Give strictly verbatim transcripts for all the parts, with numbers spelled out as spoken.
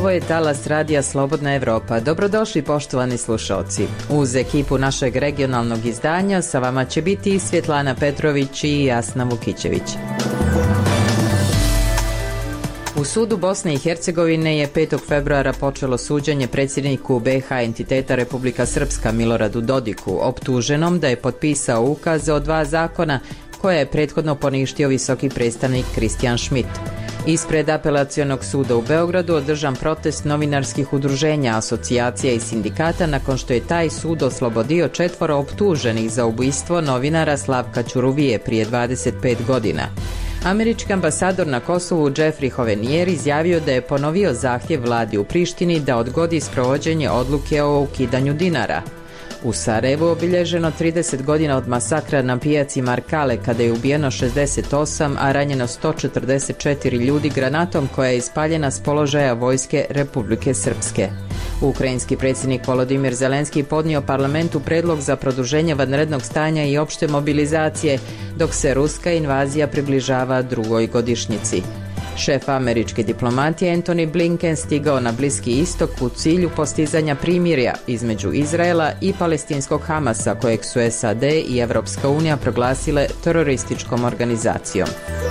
Ovo je talas radija Slobodna Evropa. Dobrodošli poštovani slušalci. Uz ekipu našeg regionalnog izdanja sa vama će biti Svjetlana Petrović i Jasna Vukićević. U sudu Bosne i Hercegovine je petog februara počelo suđenje predsjedniku be ha entiteta Republika Srpska Miloradu Dodiku, optuženom da je potpisao ukaze o dva zakona koje je prethodno poništio visoki predstavnik Kristijan Šmit. Ispred apelacionog suda u Beogradu održan protest novinarskih udruženja, asocijacija i sindikata nakon što je taj sud oslobodio četvoro optuženih za ubojstvo novinara Slavka Ćuruvije prije dvadeset pet godina. Američki ambasador na Kosovu Jeffrey Hovenier izjavio da je ponovio zahtjev vladi u Prištini da odgodi sprovođenje odluke o ukidanju dinara. U Sarajevu obilježeno trideset godina od masakra na pijaci Markale kada je ubijeno šezdeset osam, a ranjeno sto četrdeset četiri ljudi granatom koja je ispaljena s položaja vojske Republike Srpske. Ukrajinski predsjednik Volodimir Zelenski podnio parlamentu predlog za produženje vanrednog stanja i opšte mobilizacije, dok se ruska invazija približava drugoj godišnjici. Šef američke diplomatije Antony Blinken stigao na Bliski istok u cilju postizanja primirja između Izraela i palestinskog Hamasa, kojeg su es a de i Evropska unija proglasile terorističkom organizacijom.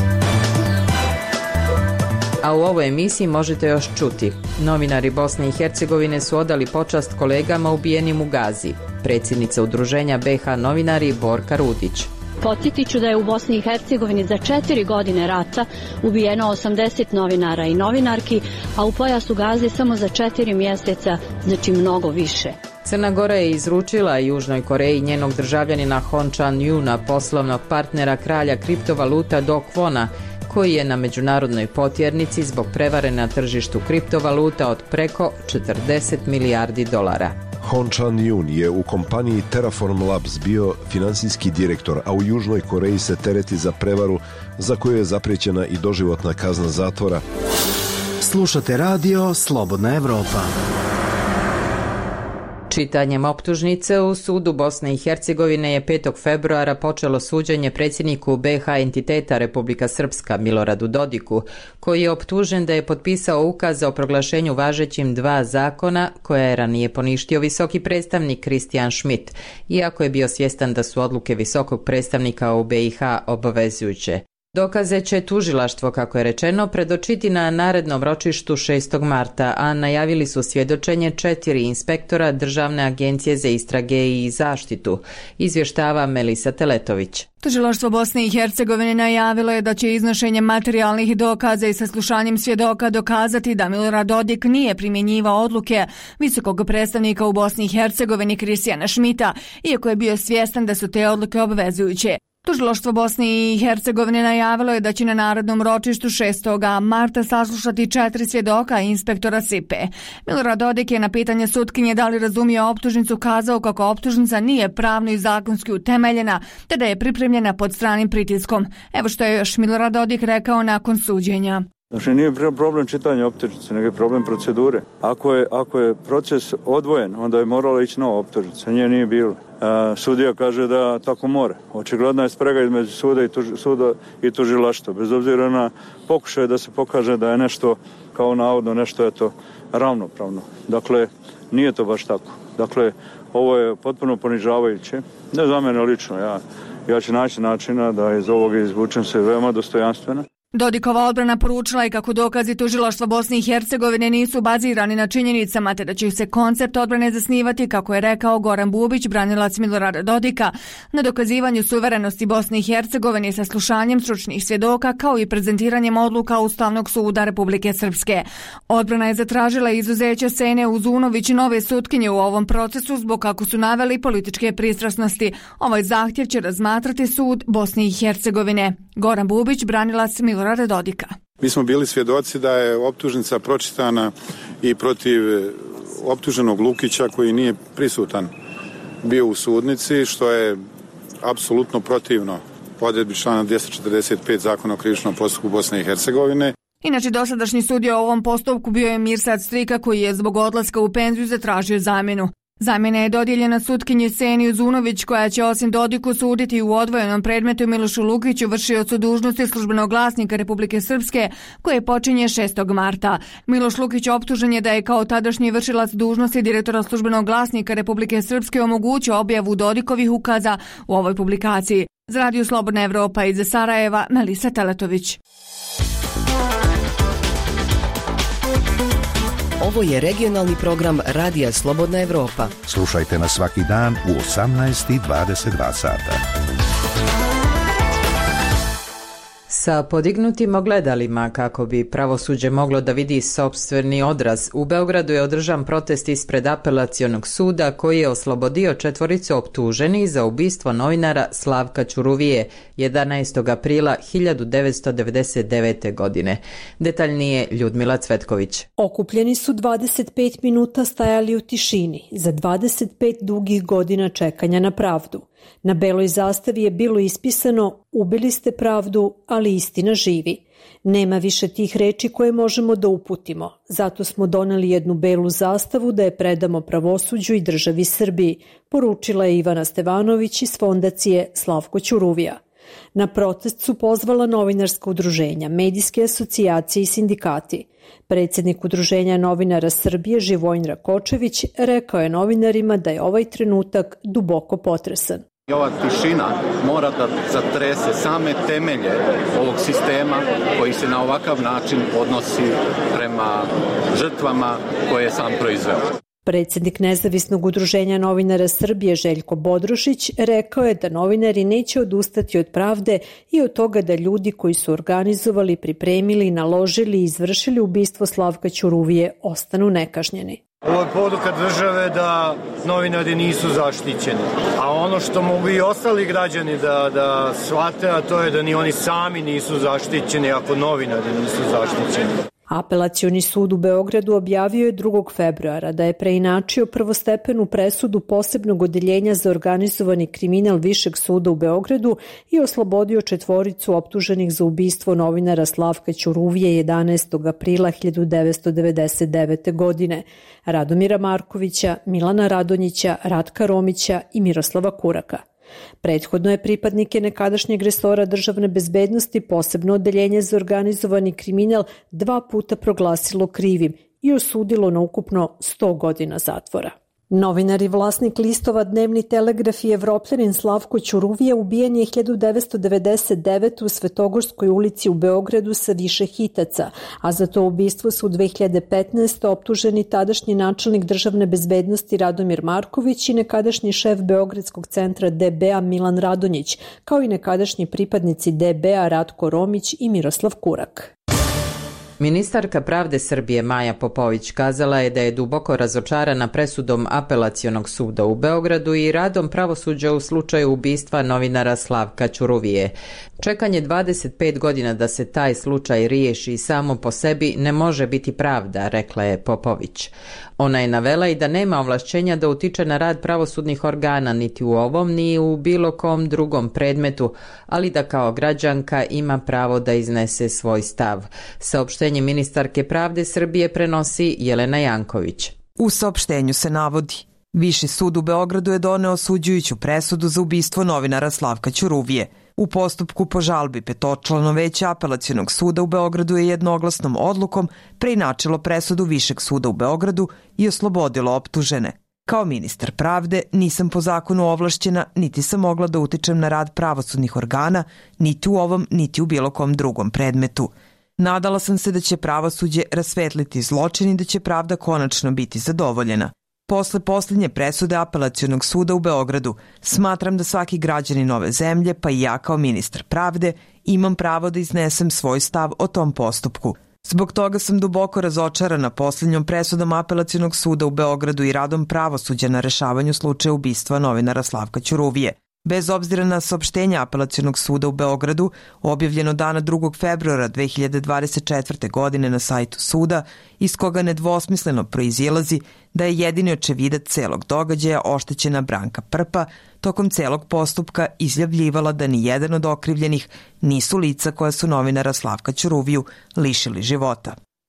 A u ovoj emisiji možete još čuti. Novinari Bosne i Hercegovine su odali počast kolegama ubijenim u Gazi. Predsjednica udruženja be ha novinari Borka Rudić. Podsjetit ću da je u Bosni i Hercegovini za četiri godine rata ubijeno osamdeset novinara i novinarki, a u pojasu Gaze samo za četiri mjeseca, znači mnogo više. Crna Gora je izručila Južnoj Koreji njenog državljanina Hon Chan-Juna, poslovnog partnera kralja kriptovaluta Do Kwona, koji je na međunarodnoj potjernici zbog prevare na tržištu kriptovaluta od preko četrdeset milijardi dolara. Hon Chan-Jun je u kompaniji Terraform Labs bio financijski direktor, a u Južnoj Koreji se tereti za prevaru za koju je zapriječena i doživotna kazna zatvora. Slušate radio Slobodna Evropa. Čitanjem optužnice u sudu Bosne i Hercegovine je petog februara počelo suđenje predsjedniku be ha entiteta Republika Srpska Miloradu Dodiku, koji je optužen da je potpisao ukaz o proglašenju važećim dva zakona koje je ranije poništio visoki predstavnik Kristijan Šmit, iako je bio svjestan da su odluke visokog predstavnika u be i ha obavezujuće. Dokaze će tužilaštvo, kako je rečeno, predočiti na narednom ročištu šestog marta, a najavili su svjedočenje četiri inspektora Državne agencije za istrage i zaštitu, izvještava Melisa Teletović. Tužilaštvo Bosne i Hercegovine najavilo je da će iznošenjem materijalnih dokaza i saslušanjem svjedoka dokazati da Milorad Dodik nije primjenjivao odluke visokog predstavnika u Bosni i Hercegovini Kristijana Šmita, iako je bio svjestan da su te odluke obvezujuće. Tužilaštvo Bosne i Hercegovine najavilo je da će na narodnom ročištu šestog marta saslušati četiri svjedoka i inspektora S I P E. Milorad Dodik je na pitanje sutkinje da li razumije optužnicu kazao kako optužnica nije pravno i zakonski utemeljena, te da je pripremljena pod stranim pritiskom. Evo što je još Milorad Dodik rekao nakon suđenja. Znači nije problem čitanja optužnice, nego je problem procedure. Ako je, ako je proces odvojen, onda je morala ići nova optužnica, nje nije bilo. E, sudija kaže da tako mora. Očigledna je sprega između suda i, tuž, suda i tužilaštva, bez obzira na pokušaj da se pokaže da je nešto, kao navodno nešto je to ravnopravno. Dakle, nije to baš tako. Dakle, ovo je potpuno ponižavajuće. Ne za mene lično, ja, ja ću naći načina da iz ovoga izvučem se veoma dostojanstveno. Dodikova odbrana poručila je kako dokazi tužilaštva Bosne i Hercegovine nisu bazirani na činjenicama, te da će se koncept odbrane zasnivati, kako je rekao Goran Bubić, branilac Milorada Dodika, na dokazivanju suverenosti Bosne i Hercegovine sa slušanjem stručnih svjedoka, kao i prezentiranjem odluka Ustavnog suda Republike Srpske. Odbrana je zatražila izuzeće Sene Uzunović, nove sutkinje u ovom procesu, zbog kako su naveli političke pristrasnosti. Ovaj zahtjev će razmatrati sud Bosne i Hercegovine. Goran Bubić, branilac Milorada Dodika. Mi smo bili svjedoci da je optužnica pročitana i protiv optuženog Lukića koji nije prisutan bio u sudnici, što je apsolutno protivno odredbi člana dvjesto četrdeset pet Zakona o krivičnom postupku Bosne i Hercegovine. Inače, dosadašnji sudija u ovom postupku bio je Mirsad Strika, koji je zbog odlaska u penziju zatražio zamjenu. Zamjena je dodijeljena sutkinji Seni Uzunović, koja će osim Dodiku suditi u odvojenom predmetu Milošu Lukiću, vršiocu dužnosti službenog glasnika Republike Srpske, koje počinje šestog marta. Miloš Lukić optužen je da je kao tadašnji vršilac dužnosti direktora službenog glasnika Republike Srpske omogućio objavu Dodikovih ukaza u ovoj publikaciji. Za Radio Slobodna Evropa iz Sarajeva, Melisa Teletović. Ovo je regionalni program Radija Slobodna Evropa. Slušajte nas svaki dan u osamnaest i dvadeset dva sata. Sa podignutim ogledalima kako bi pravosuđe moglo da vidi sopstveni odraz, u Beogradu je održan protest ispred apelacionog suda koji je oslobodio četvoricu optuženih za ubistvo novinara Slavka Ćuruvije jedanaestog aprila hiljadu devetsto devedeset devete. godine. Detaljnije Ljudmila Cvetković. Okupljeni su dvadeset pet minuta stajali u tišini za dvadeset pet dugih godina čekanja na pravdu. Na beloj zastavi je bilo ispisano: ubili ste pravdu, ali istina živi. Nema više tih reči koje možemo da uputimo. Zato smo doneli jednu belu zastavu da je predamo pravosuđu i državi Srbiji, poručila je Ivana Stevanović iz fondacije Slavko Ćuruvija. Na protest su pozvala novinarska udruženja, medijske asocijacije i sindikati. Predsjednik Udruženja novinara Srbije Živojin Rakočević rekao je novinarima da je ovaj trenutak duboko potresan. I ova tišina mora da zatrese same temelje ovog sistema koji se na ovakav način odnosi prema žrtvama koje je sam proizveo. Predsjednik Nezavisnog udruženja novinara Srbije Željko Bodrošić rekao je da novinari neće odustati od pravde i od toga da ljudi koji su organizovali, pripremili, naložili i izvršili ubistvo Slavka Ćuruvije ostanu nekažnjeni. Ovo je poruka države da novinari nisu zaštićeni. A ono što mogu i ostali građani da, da shvate, a to je da ni oni sami nisu zaštićeni ako novinari nisu zaštićeni. Apelacioni sud u Beogradu objavio je drugog februara da je preinačio prvostepenu presudu posebnog odeljenja za organizovani kriminal Višeg suda u Beogradu i oslobodio četvoricu optuženih za ubistvo novinara Slavka Ćuruvije jedanaestog aprila hiljadu devetsto devedeset devete. godine, Radomira Markovića, Milana Radonjića, Ratka Romića i Miroslava Kuraka. Prethodno je pripadnike nekadašnjeg resora državne bezbednosti posebno odeljenje za organizovani kriminal dva puta proglasilo krivim i osudilo na ukupno sto godina zatvora. Novinar i vlasnik listova Dnevni telegraf i Evropljanin Slavko Ćuruvija ubijen je hiljadu devetsto devedeset devete. u Svetogorskoj ulici u Beogradu sa više hitaca, a za to ubistvo su u dve hiljade petnaeste. optuženi tadašnji načelnik državne bezbednosti Radomir Marković i nekadašnji šef Beogradskog centra D B-a Milan Radonjić, kao i nekadašnji pripadnici D B-a Ratko Romić i Miroslav Kurak. Ministarka pravde Srbije Maja Popović kazala je da je duboko razočarana presudom apelacionog suda u Beogradu i radom pravosuđa u slučaju ubistva novinara Slavka Ćuruvije. Čekanje dvadeset pet godina da se taj slučaj riješi samo po sebi ne može biti pravda, rekla je Popović. Ona je navela i da nema ovlašćenja da utiče na rad pravosudnih organa niti u ovom ni u bilo kom drugom predmetu, ali da kao građanka ima pravo da iznese svoj stav. Saopštenje ministarke pravde Srbije prenosi Jelena Janković. U saopštenju se navodi: Viši sud u Beogradu je doneo osuđujuću presudu za ubistvo novinara Slavka Ćuruvije. U postupku po žalbi petočlano veće apelacionog suda u Beogradu je jednoglasnom odlukom preinačilo presudu Višeg suda u Beogradu i oslobodilo optužene. Kao ministar pravde nisam po zakonu ovlašćena, niti sam mogla da utičem na rad pravosudnih organa, niti u ovom, niti u bilo kom drugom predmetu. Nadala sam se da će pravosuđe rasvetliti zločin i da će pravda konačno biti zadovoljena. Posle posljednje presude apelacionog suda u Beogradu, smatram da svaki građanin ove zemlje, pa i ja kao ministar pravde, imam pravo da iznesem svoj stav o tom postupku. Zbog toga sam duboko razočarana posljednjom presudom apelacionog suda u Beogradu i radom pravosuđa na rešavanju slučaja ubistva novinara Slavka Ćuruvije. Bez obzira na saopštenje apelacionog suda u Beogradu, objavljeno dana drugog februara dve hiljade dvadeset četvrte. godine na sajtu suda, iz koga nedvosmisleno proizilazi da je jedini očevidac celog događaja oštećena Branka Prpa, tokom celog postupka izjavljivala da ni jedan od okrivljenih nisu lica koja su novinara Slavka Ćuruviju lišili života.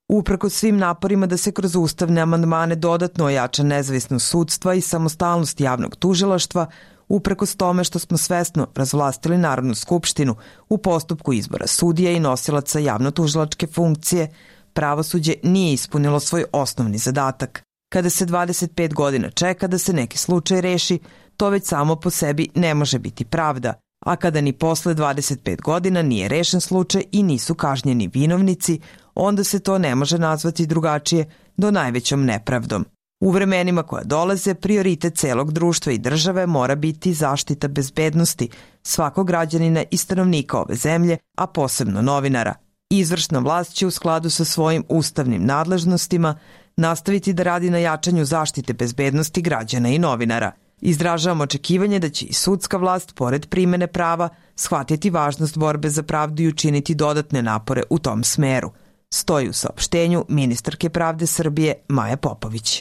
Uprkos svim naporima da se kroz ustavne amandmane dodatno ojača nezavisnost sudstva i samostalnost javnog tužilaštva, uprkos tome što smo svesno razvlastili Narodnu skupštinu u postupku izbora sudija i nosilaca javno-tužilačke funkcije, pravosuđe nije ispunilo svoj osnovni zadatak. Kada se dvadeset pet godina čeka da se neki slučaj reši, to već samo po sebi ne može biti pravda, a kada ni posle dvadeset pet godina nije rešen slučaj i nisu kažnjeni vinovnici, onda se to ne može nazvati drugačije do najvećom nepravdom. U vremenima koja dolaze, prioritet celog društva i države mora biti zaštita bezbednosti svakog građanina i stanovnika ove zemlje, a posebno novinara. Izvršna vlast će u skladu sa svojim ustavnim nadležnostima nastaviti da radi na jačanju zaštite bezbednosti građana i novinara. Izražavamo očekivanje da će i sudska vlast, pored primene prava, shvatiti važnost borbe za pravdu i učiniti dodatne napore u tom smeru. Stoji u saopštenju ministarke pravde Srbije Maje Popović.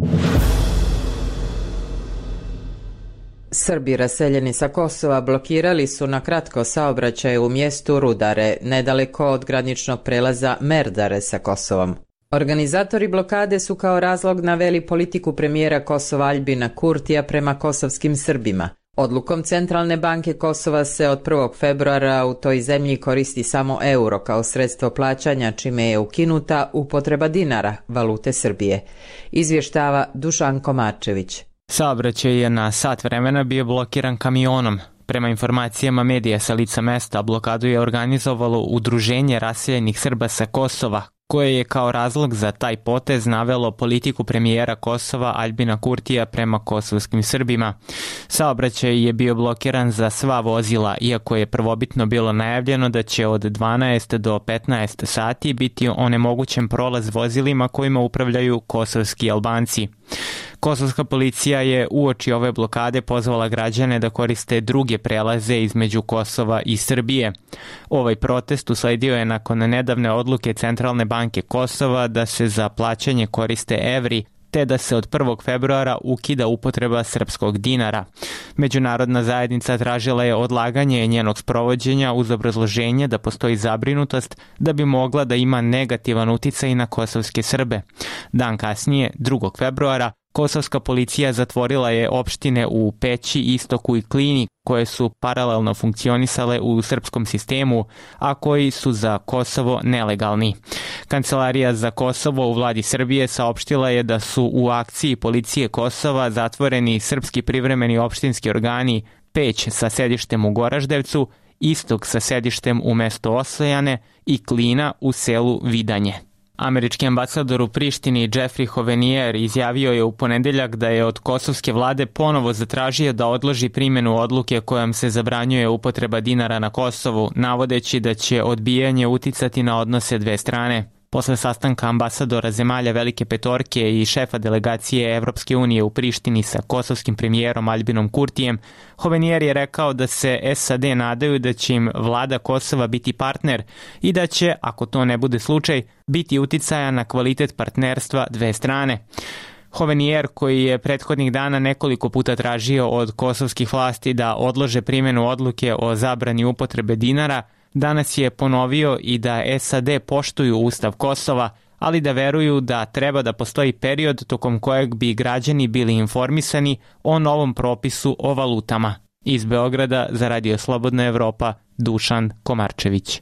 Srbi raseljeni sa Kosova blokirali su na kratko saobraćaj u mjestu Rudare, nedaleko od graničnog prelaza Merdare sa Kosovom. Organizatori blokade su kao razlog naveli politiku premijera Kosova Aljbina Kurtija prema kosovskim Srbima. Odlukom Centralne banke Kosova se od prvog februara u toj zemlji koristi samo euro kao sredstvo plaćanja, čime je ukinuta upotreba dinara, valute Srbije. Izvještava Dušan Komarčević. Saobraćaj je na sat vremena bio blokiran kamionom. Prema informacijama medija sa lica mesta, blokadu je organizovalo Udruženje raseljenih Srba sa Kosova, koje je kao razlog za taj potez navelo politiku premijera Kosova Aljbina Kurtija prema kosovskim Srbima. Saobraćaj je bio blokiran za sva vozila, iako je prvobitno bilo najavljeno da će od dvanaest do petnaest sati biti onemogućen prolaz vozilima kojima upravljaju kosovski Albanci. Kosovska policija je uoči ove blokade pozvala građane da koriste druge prelaze između Kosova i Srbije. Ovaj protest usledio je nakon nedavne odluke Centralne banke Kosova da se za plaćanje koriste evri, te da se od prvog februara ukida upotreba srpskog dinara. Međunarodna zajednica tražila je odlaganje njenog sprovođenja uz obrazloženje da postoji zabrinutost da bi mogla da ima negativan uticaj na kosovske Srbe. Dan kasnije, drugog februara, kosovska policija zatvorila je opštine u Peći, Istoku i Klini, koje su paralelno funkcionisale u srpskom sistemu, a koji su za Kosovo nelegalni. Kancelarija za Kosovo u vladi Srbije saopštila je da su u akciji policije Kosova zatvoreni srpski privremeni opštinski organi Peć sa sedištem u Goraždevcu, Istok sa sedištem u mesto Osojane i Klina u selu Vidanje. Američki ambasador u Prištini Jeffrey Hovenier izjavio je u ponedeljak da je od kosovske vlade ponovo zatražio da odloži primjenu odluke kojom se zabranjuje upotreba dinara na Kosovu, navodeći da će odbijanje uticati na odnose dve strane. Posle sastanka ambasadora zemalja Velike petorke i šefa delegacije Evropske unije u Prištini sa kosovskim premijerom Aljbinom Kurtijem, Hovenier je rekao da se S A D nadaju da će im vlada Kosova biti partner i da će, ako to ne bude slučaj, biti uticaja na kvalitet partnerstva dve strane. Hovenier, koji je prethodnih dana nekoliko puta tražio od kosovskih vlasti da odlože primjenu odluke o zabrani upotrebe dinara, danas je ponovio i da S A D poštuju Ustav Kosova, ali da veruju da treba da postoji period tokom kojeg bi građani bili informisani o novom propisu o valutama. Iz Beograda za Radio Slobodna Evropa, Dušan Komarčević.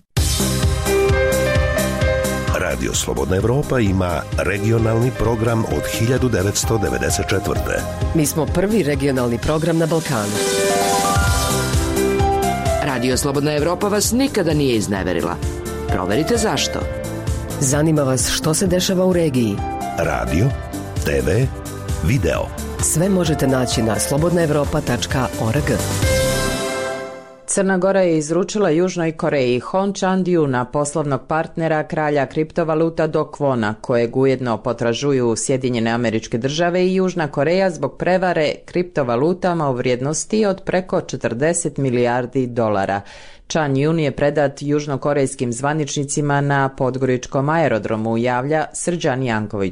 Radio Slobodna Evropa ima regionalni program od hiljadu devetsto devedeset četvrte. Mi smo prvi regionalni program na Balkanu. Radio Slobodna Evropa vas nikada nije izneverila. Proverite zašto. Zanima vas što se dešava u regiji. Radio, T V, video. Sve možete naći na slobodna evropa tačka org. Crna Gora je izručila Južnoj Koreji Hon Chan-djuna, poslovnog partnera kralja kriptovaluta Do Kwona, kojeg ujedno potražuju Sjedinjene Američke Države i Južna Koreja zbog prevare kriptovalutama u vrijednosti od preko četrdeset milijardi dolara. Chan-djun je predat južnokorejskim zvaničnicima na podgoričkom aerodromu, javlja Srđan Janković.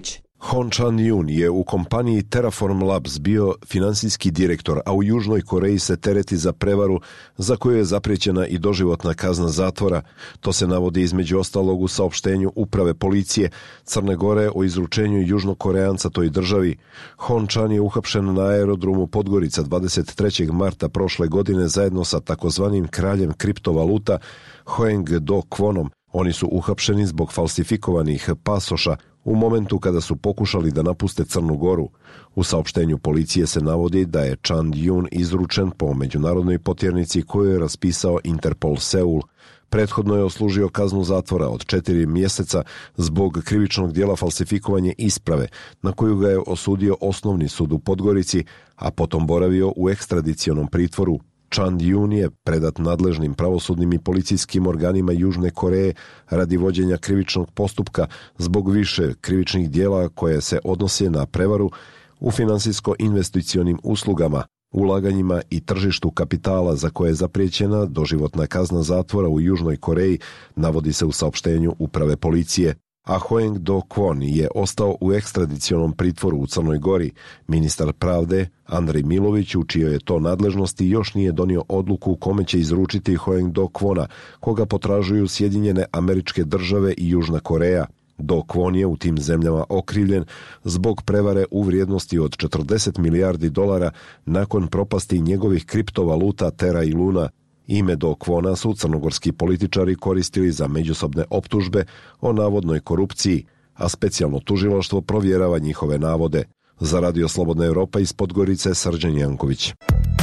Hon Chan-yun je u kompaniji Terraform Labs bio finansijski direktor, a u Južnoj Koreji se tereti za prevaru za koju je zapriječena i doživotna kazna zatvora. To se navodi između ostalog u saopštenju Uprave policije Crne Gore o izručenju Južnokoreanca toj državi. Hon Chan je uhapšen na aerodromu Podgorica dvadeset trećeg marta prošle godine zajedno sa takozvanim kraljem kriptovaluta Hoeng Do Kwonom. Oni su uhapšeni zbog falsifikovanih pasoša u momentu kada su pokušali da napuste Crnu Goru. U saopštenju policije se navodi da je Chan-yun izručen po međunarodnoj potjernici koju je raspisao Interpol Seul. Prethodno je oslužio kaznu zatvora od četiri mjeseca zbog krivičnog dijela falsifikovanje isprave, na koju ga je osudio Osnovni sud u Podgorici, a potom boravio u ekstradicionom pritvoru. Chan-yun je predat nadležnim pravosudnim i policijskim organima Južne Koreje radi vođenja krivičnog postupka zbog više krivičnih dijela koje se odnose na prevaru u finansijsko-investicionim uslugama, ulaganjima i tržištu kapitala za koje je zapriječena doživotna kazna zatvora u Južnoj Koreji, navodi se u saopštenju Uprave policije. A Hoeng Do Kwon je ostao u ekstradicionom pritvoru u Crnoj Gori. Ministar pravde Andrej Milović, u čijoj je to nadležnosti, još nije donio odluku kome će izručiti Hoeng Do Kwona, koga potražuju Sjedinjene Američke Države i Južna Koreja. Do Kwon je u tim zemljama okrivljen zbog prevare u vrijednosti od četrdeset milijardi dolara nakon propasti njegovih kriptovaluta Terra i Luna. Ime Do Kwona su crnogorski političari koristili za međusobne optužbe o navodnoj korupciji, a specijalno tužilaštvo provjerava njihove navode. Za Radio Slobodna Evropa iz Podgorice, Srđan Janković.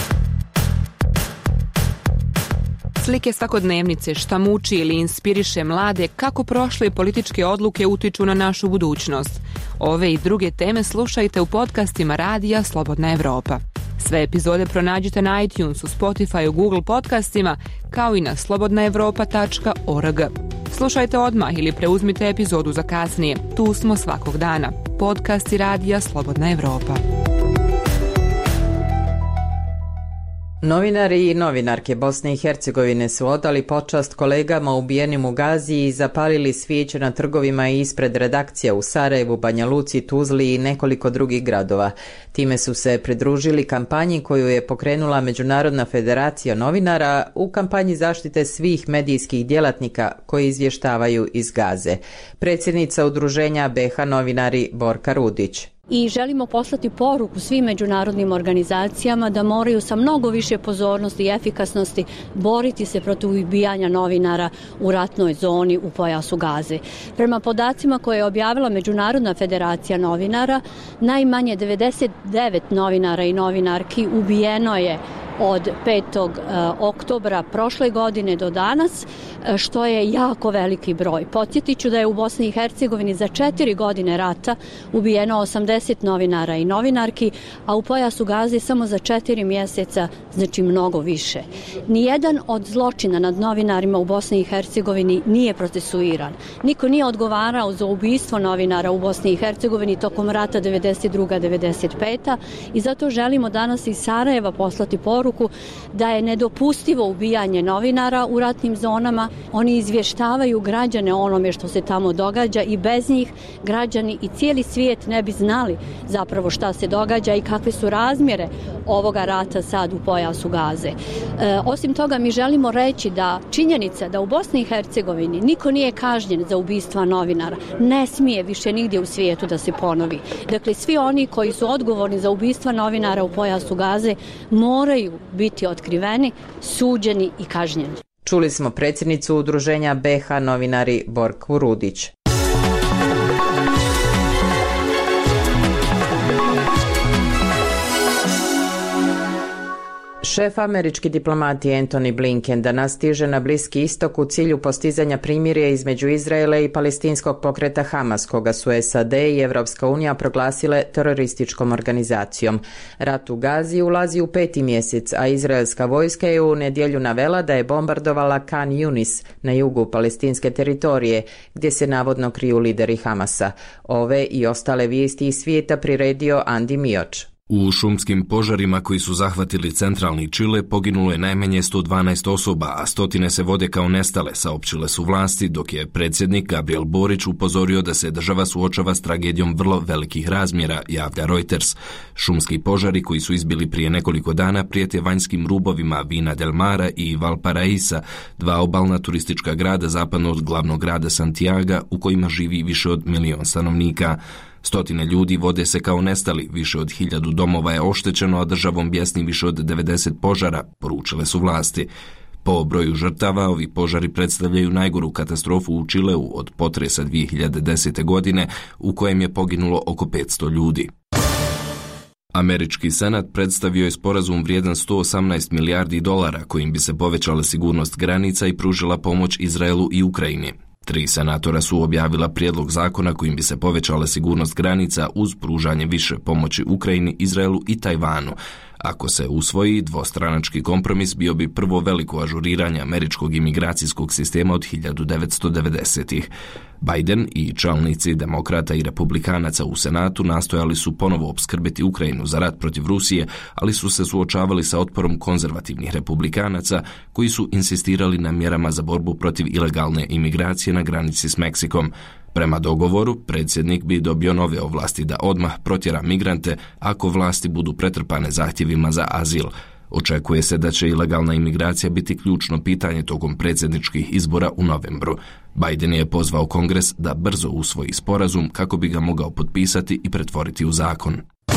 Slike svakodnevnice, šta muči ili inspiriše mlade, kako prošle političke odluke utiču na našu budućnost. Ove i druge teme slušajte u podcastima Radija Slobodna Evropa. Sve epizode pronađite na iTunesu, Spotifyu, Google podcastima, kao i na slobodna evropa tačka org. Slušajte odmah ili preuzmite epizodu za kasnije. Tu smo svakog dana. Podcasti Radija Slobodna Evropa. Novinari i novinarke Bosne i Hercegovine su odali počast kolegama ubijenim u Gazi i zapalili svijeće na trgovima ispred redakcija u Sarajevu, Banja Luci, Tuzli i nekoliko drugih gradova. Time su se pridružili kampanji koju je pokrenula Međunarodna federacija novinara u kampanji zaštite svih medijskih djelatnika koji izvještavaju iz Gaze. Predsjednica udruženja B H Novinari Borka Rudić. I želimo poslati poruku svim međunarodnim organizacijama da moraju sa mnogo više pozornosti i efikasnosti boriti se protiv ubijanja novinara u ratnoj zoni u pojasu Gaze. Prema podacima koje je objavila Međunarodna federacija novinara, najmanje devedeset devet novinara i novinarki ubijeno je od petog oktobra prošle godine do danas, što je jako veliki broj. Podsjetiću da je u Bosni i Hercegovini za četiri godine rata ubijeno osamdeset novinara i novinarki, a u pojasu Gaze samo za četiri mjeseca, znači mnogo više. Nijedan od zločina nad novinarima u Bosni i Hercegovini nije procesuiran. Niko nije odgovarao za ubistvo novinara u Bosni i Hercegovini tokom rata devedeset druga devedeset peta i zato želimo danas iz Sarajeva poslati poruku da je nedopustivo ubijanje novinara u ratnim zonama. Oni izvještavaju građane o onome što se tamo događa i bez njih građani i cijeli svijet ne bi znali zapravo šta se događa i kakve su razmjere ovoga rata sad u pojasu Gaze. E, osim toga mi želimo reći da činjenica da u Bosni i Hercegovini niko nije kažnjen za ubistva novinara ne smije više nigdje u svijetu da se ponovi. Dakle, svi oni koji su odgovorni za ubistva novinara u pojasu Gaze moraju biti otkriveni, suđeni i kažnjeni. Čuli smo predsjednicu udruženja B H Novinari Borku Rudić. Šef američki diplomati Antony Blinken danas stiže na Bliski istok u cilju postizanja primirja između Izraela i palestinskog pokreta Hamas, koga su S A D i Evropska unija proglasile terorističkom organizacijom. Rat u Gazi ulazi u peti mjesec, a izraelska vojska je u nedjelju navela da je bombardovala Khan Yunis na jugu palestinske teritorije, gdje se navodno kriju lideri Hamasa. Ove i ostale vijesti iz svijeta priredio Andi Mioč. U šumskim požarima koji su zahvatili centralni Čile poginulo je najmanje sto dvanaest osoba, a stotine se vode kao nestale, saopćile su vlasti, dok je predsjednik Gabriel Borić upozorio da se država suočava s tragedijom vrlo velikih razmjera, javlja Reuters. Šumski požari koji su izbili prije nekoliko dana prijete vanjskim rubovima Vina del Mara i Valparaísa, dva obalna turistička grada zapadno od glavnog grada Santiaga u kojima živi više od milion stanovnika. Stotine ljudi vode se kao nestali, više od hiljadu domova je oštećeno, a državom bjesni više od devedeset požara, poručile su vlasti. Po broju žrtava, ovi požari predstavljaju najgoru katastrofu u Čileu od potresa dvije hiljade desete. godine, u kojem je poginulo oko petsto ljudi. Američki senat predstavio je sporazum vrijedan sto osamnaest milijardi dolara, kojim bi se povećala sigurnost granica i pružila pomoć Izraelu i Ukrajini. Tri senatora su objavila prijedlog zakona kojim bi se povećala sigurnost granica uz pružanje više pomoći Ukrajini, Izraelu i Tajvanu. Ako se usvoji, dvostranački kompromis bio bi prvo veliko ažuriranje američkog imigracijskog sistema od hiljadu devetsto devedesetih. Biden i čelnici demokrata i republikanaca u Senatu nastojali su ponovo opskrbiti Ukrajinu za rat protiv Rusije, ali su se suočavali sa otporom konzervativnih republikanaca koji su insistirali na mjerama za borbu protiv ilegalne imigracije na granici s Meksikom. Prema dogovoru, predsjednik bi dobio nove ovlasti da odmah protjera migrante ako vlasti budu pretrpane zahtjevima za azil. Očekuje se da će ilegalna imigracija biti ključno pitanje tokom predsjedničkih izbora u novembru. Biden je pozvao Kongres da brzo usvoji sporazum kako bi ga mogao potpisati i pretvoriti u zakon.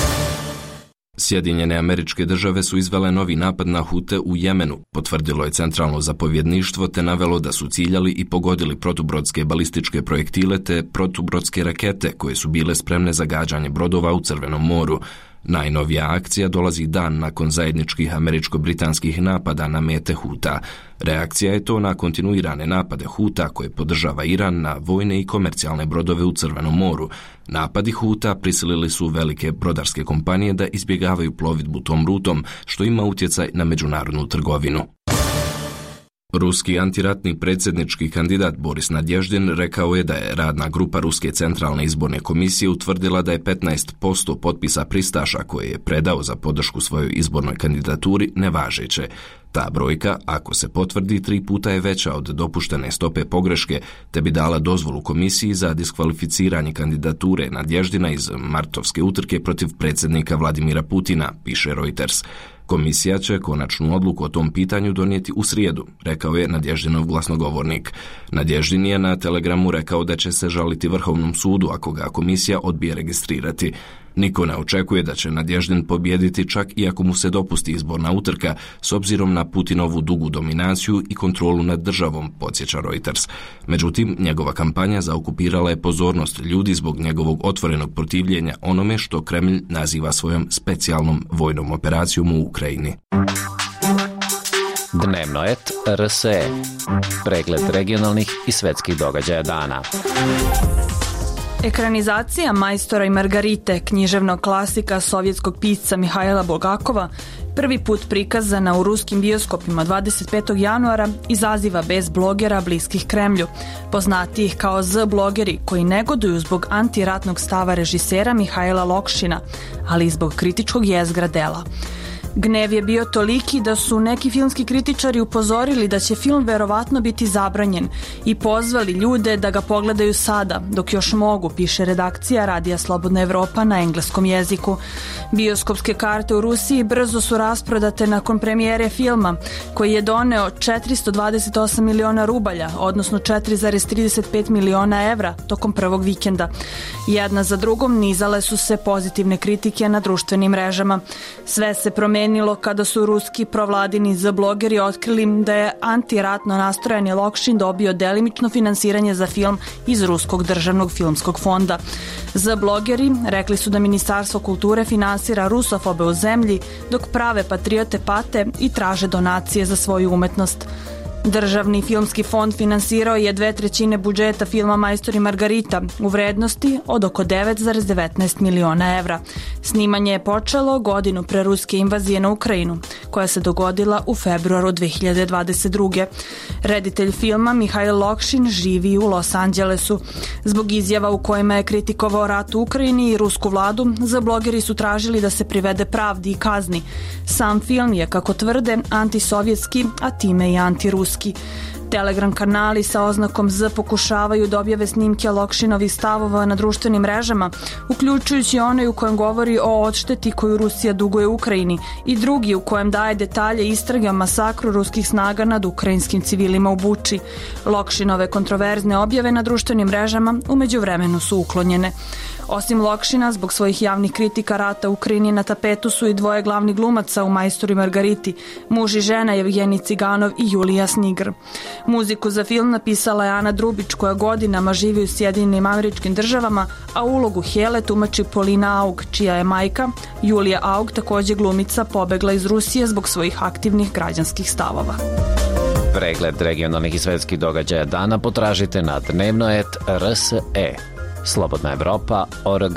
Sjedinjene Američke Države su izvele novi napad na Hute u Jemenu, potvrdilo je centralno zapovjedništvo te navelo da su ciljali i pogodili protubrodske balističke projektile te protubrodske rakete koje su bile spremne za gađanje brodova u Crvenom moru. Najnovija akcija dolazi dan nakon zajedničkih američko-britanskih napada na mete Huta. Reakcija je to na kontinuirane napade Huta koje podržava Iran na vojne i komercijalne brodove u Crvenom moru. Napadi Huta prisilili su velike brodarske kompanije da izbjegavaju plovidbu tom rutom, što ima utjecaj na međunarodnu trgovinu. Ruski antiratni predsjednički kandidat Boris Nadježdin rekao je da je radna grupa Ruske centralne izborne komisije utvrdila da je petnaest posto potpisa pristaša koje je predao za podršku svojoj izbornoj kandidaturi nevažeće. Ta brojka, ako se potvrdi, tri puta je veća od dopuštene stope pogreške, te bi dala dozvolu komisiji za diskvalificiranje kandidature Nadježdina iz martovske utrke protiv predsjednika Vladimira Putina, piše Reuters. Komisija će konačnu odluku o tom pitanju donijeti u srijedu, rekao je Nadježdinov glasnogovornik. Nadježdin je na Telegramu rekao da će se žaliti Vrhovnom sudu ako ga komisija odbije registrirati. Niko ne očekuje da će Nadježdin pobijediti čak i ako mu se dopusti izborna utrka s obzirom na Putinovu dugu dominaciju i kontrolu nad državom, podsjeća Reuters. Međutim, njegova kampanja zaokupirala je pozornost ljudi zbog njegovog otvorenog protivljenja onome što Kremlj naziva svojom specijalnom vojnom operacijom u Ukrajini. Dnevnoet R S E. Pregled regionalnih i svetskih događaja dana. Ekranizacija Majstora i Margarite, književnog klasika sovjetskog pisca Mihajla Bulgakova, prvi put prikazana u ruskim bioskopima dvadeset petog januara, izaziva bez blogera bliskih Kremlju, poznatijih kao Z-blogeri koji negoduju zbog antiratnog stava režisera Mihajla Lokšina, ali i zbog kritičkog jezgra dela. Gnev je bio toliki da su neki filmski kritičari upozorili da će film verovatno biti zabranjen i pozvali ljude da ga pogledaju sada, dok još mogu, piše redakcija Radija Slobodna Evropa na engleskom jeziku. Bioskopske karte u Rusiji brzo su rasprodate nakon premijere filma, koji je doneo četiristo dvadeset osam miliona rubalja, odnosno četiri zarez trideset pet miliona evra tokom prvog vikenda. Jedna za drugom nizale su se pozitivne kritike na društvenim mrežama. Sve se promenilo kada su ruski provladini Z-blogeri otkrili da je antiratno nastrojeni Lokšin dobio delimično finansiranje za film iz Ruskog državnog filmskog fonda. Z-blogeri rekli su da Ministarstvo kulture finansira rusofobe u zemlji, dok prave patriote pate i traže donacije za svoju umetnost. Državni filmski fond finansirao je dve trećine budžeta filma Majstor i Margarita u vrednosti od oko devet zarez devetnaest miliona evra. Snimanje je počelo godinu pre ruske invazije na Ukrajinu, koja se dogodila u februaru dve hiljade dvadeset druge. Reditelj filma Mihail Lokšin živi u Los Angelesu. Zbog izjava u kojima je kritikovao rat u Ukrajini i rusku vladu, za blogeri su tražili da se privede pravdi i kazni. Sam film je, kako tvrde, antisovjetski, a time i antiruski. Telegram kanali sa oznakom Z pokušavaju da objave snimke Lokšinovih stavova na društvenim mrežama, uključujući onaj u kojem govori o odšteti koju Rusija duguje Ukrajini i drugi u kojem daje detalje istrage o masakru ruskih snaga nad ukrajinskim civilima u Buči. Lokšinove kontroverzne objave na društvenim mrežama u međuvremenu su uklonjene. Osim Lokšina, zbog svojih javnih kritika rata u Ukrajini na tapetu su i dvoje glavnih glumaca u Majstoru i Margariti, muž i žena Evgenij Ciganov i Julija Snigr. Muziku za film napisala je Ana Drubić, koja godinama živi u Sjedinjenim Američkim Državama, a ulogu Hele tumači Polina Aug, čija je majka, Julija Aug, takođe glumica, pobegla iz Rusije zbog svojih aktivnih građanskih stavova. Pregled regionalnih i svetskih događaja dana potražite na dnevnoet R S E. Slobodna Evropa точка org.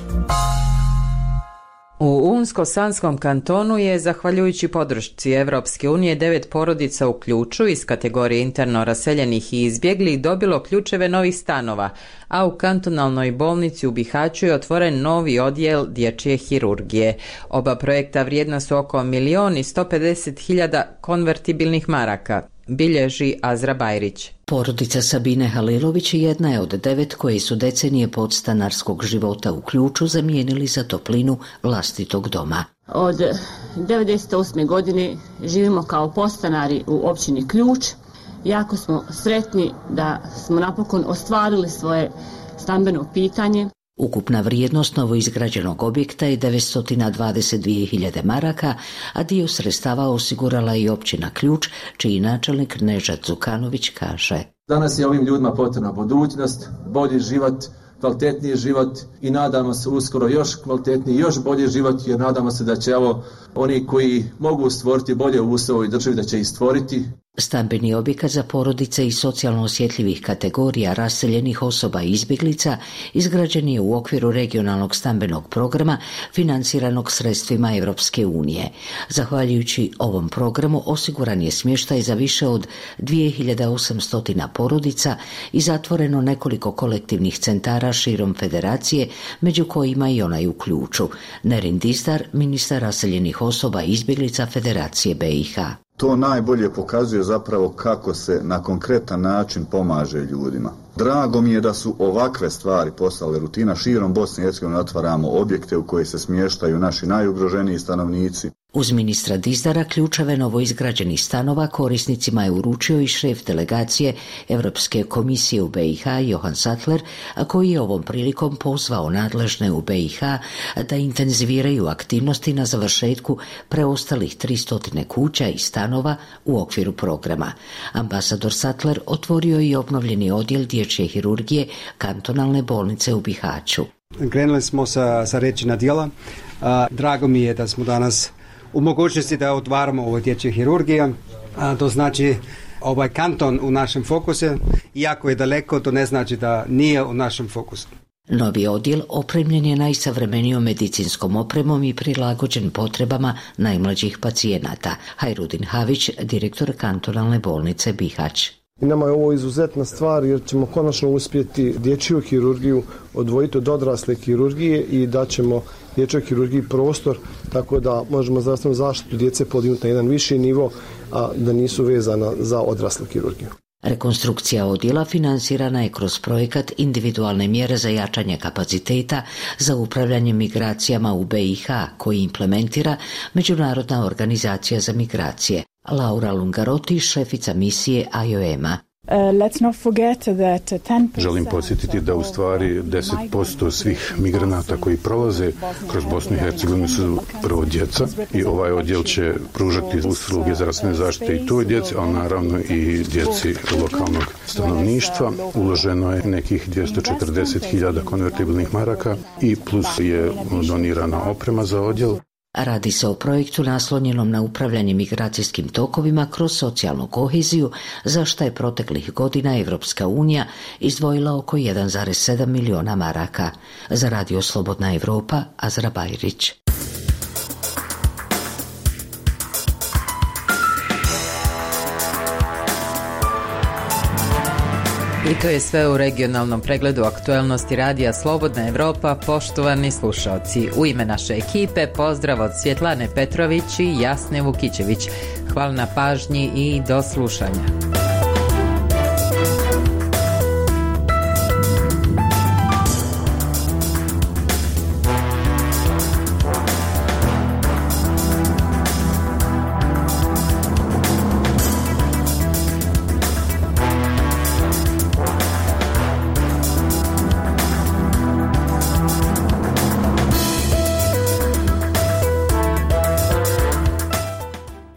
U Unsko-Sanskom kantonu je, zahvaljujući podršci Evropske unije, devet porodica u Ključu iz kategorije interno raseljenih i izbjeglih dobilo ključeve novih stanova, a u kantonalnoj bolnici u Bihaću je otvoren novi odjel dječje hirurgije. Oba projekta vrijedna su oko milion i sto pedeset hiljada konvertibilnih maraka, bilježi Azra Bajrić. Porodica Sabine Halilović jedna je od devet koji su decenije podstanarskog života u Ključu zamijenili za toplinu vlastitog doma. Od devedeset osme godine živimo kao podstanari u općini Ključ. Jako smo sretni da smo napokon ostvarili svoje stambeno pitanje. Ukupna vrijednost novoizgrađenog objekta je devetsto dvadeset dvije hiljade maraka, a dio sredstava osigurala i općina Ključ, čiji načelnik Nežad Zukanović kaže: Danas je ovim ljudima potrebna budućnost, bolji život, kvalitetniji život i nadamo se uskoro još kvalitetniji, još bolji život, jer nadamo se da će evo oni koji mogu stvoriti bolje uslove u ovoj državi, da će ih stvoriti. Stambeni objekat za porodice i socijalno osjetljivih kategorija raseljenih osoba i izbjeglica izgrađen je u okviru regionalnog stambenog programa financiranog sredstvima Evropske unije. Zahvaljujući ovom programu osiguran je smještaj za više od dvije hiljade osamsto porodica i zatvoreno nekoliko kolektivnih centara širom federacije, među kojima i onaj u Ključu. Nerin Dizdar, ministar raseljenih osoba i izbjeglica Federacije B i H. To najbolje pokazuje zapravo kako se na konkretan način pomaže ljudima. Drago mi je da su ovakve stvari postale rutina. Širom Bosne i Hercegovine otvaramo objekte u koje se smještaju naši najugroženiji stanovnici. Uz ministra Dizdara ključeve novoizgrađenih stanova korisnicima je uručio i šef delegacije Evropske komisije u B i H Johan Sattler, a koji je ovom prilikom pozvao nadležne u B i H da intenziviraju aktivnosti na završetku preostalih tristo kuća i stanova u okviru programa. Ambasador Sattler otvorio i obnovljeni odjel dječje hirurgije kantonalne bolnice u Bihaću. Krenuli smo sa, sa reči na djela. Drago mi je da smo danas u mogućnosti da otvaramo ovo dječje hirurgije. A to znači ovaj kanton u našem fokusu, iako je daleko, to ne znači da nije u našem fokusu. Novi odjel opremljen je najsavremenijom medicinskom opremom i prilagođen potrebama najmlađih pacijenata. Hajrudin Havić, direktor kantonalne bolnice Bihać. I nama je ovo izuzetna stvar jer ćemo konačno uspjeti dječju hirurgiju odvojiti od odrasle hirurgije i da ćemo dječjoj hirurgiji prostor tako da možemo zdravstvenu zaštitu djece podignuti na jedan viši nivo, a da nisu vezana za odraslu hirurgiju. Rekonstrukcija odjela finansirana je kroz projekat individualne mjere za jačanje kapaciteta za upravljanje migracijama u B i H koji implementira Međunarodna organizacija za migracije. Laura Lungarotti, šefica misije I O M-a. Želim podsjetiti da u stvari deset posto svih migranata koji prolaze kroz Bosnu i Hercegovinu su prvo djeca i ovaj odjel će pružati usluge zdravstvene zaštite i toj djeci, ali naravno i djeci lokalnog stanovništva. Uloženo je nekih dvjesto četrdeset hiljada konvertibilnih maraka i plus je donirana oprema za odjel. Radi se o projektu naslonjenom na upravljanje migracijskim tokovima kroz socijalnu koheziju, za što je proteklih godina Evropska unija izdvojila oko jedan zarez sedam miliona maraka. Za Radio Slobodna Evropa, Azra Bajrić. I to je sve u regionalnom pregledu aktuelnosti radija Slobodna Evropa. Poštovani slušaoci, u ime naše ekipe pozdrav od Svjetlane Petrović i Jasne Vukićević. Hvala na pažnji i do slušanja.